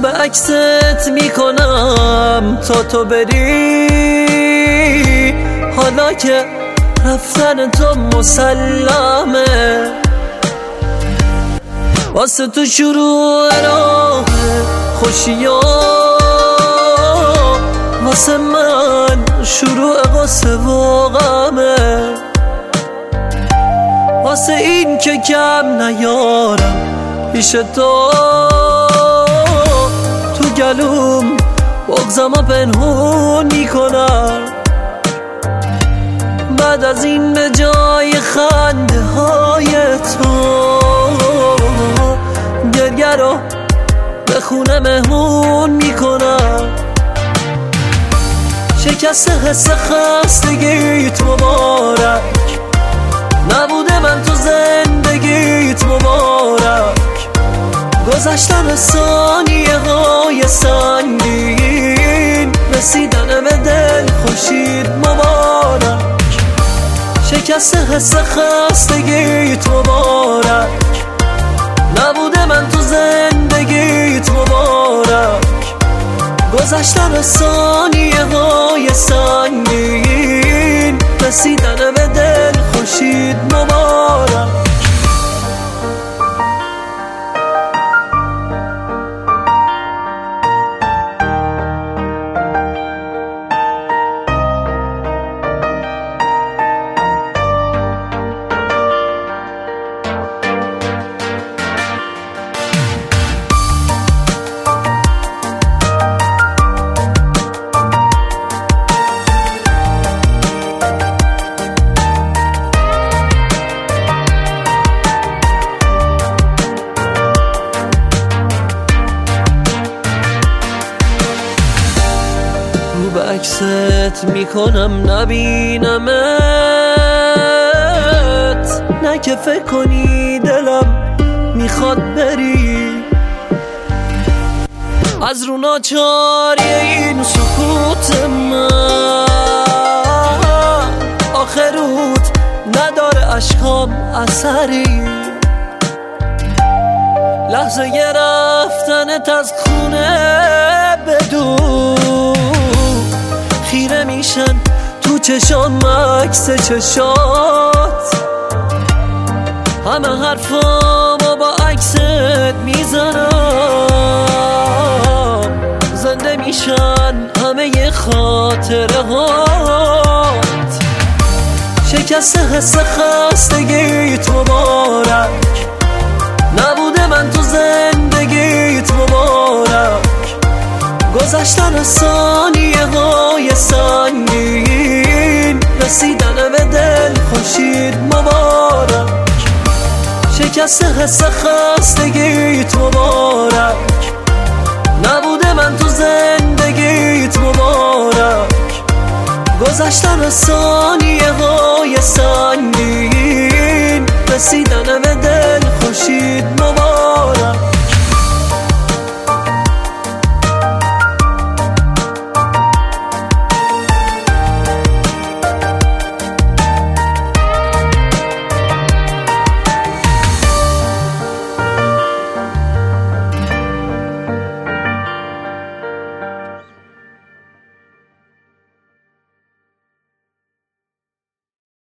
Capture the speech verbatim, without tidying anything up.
به عکست میکنم تا تو بری، حالا که رفتن تو مسلمه. واسه تو شروع راه خوشیا، واسه من شروع قصه و غمه. واسه این که کم نیارم پیش تو، تو گلوم بغزم و پنهون میکنم. بعد از این به جای خنده های تو، گریه رو به خونه مهمون میکنم. شکست حس خستگیت مبارک، نبوده من تو زندگیت مبارک. گذشتن ثانیه های سنگین، رسیدن به دل خورشید مبارک. شکست حس خستگیت مبارک، نبوده من تو زندگیت مبارک. گذشتن ثانیه های سنگین، رسیدن به دل خورشید مبارک. رو به عکست میکنم نبینمت، نه که فکر کنی دلم میخواد بری. از رو ناچاری این سکوت من، آخروت نداره اشکام اثری. لحظه رفتنت از خونه بدون، خیره میشن تو چشام عکس چشات. همه حرفامو با عکست میزنم، زنده میشن همه خاطره هات. شکست حس خستگیت مبارک، نبوده من تو زندگیت مبارک. گذشتن ثانیه های سنگین، رسیدن به دل خورشید مبارک. شکست حس خستگیت مبارک، نبوده من تو زندگیت مبارک. گذشتن ثانیه های سنگین، رسیدن به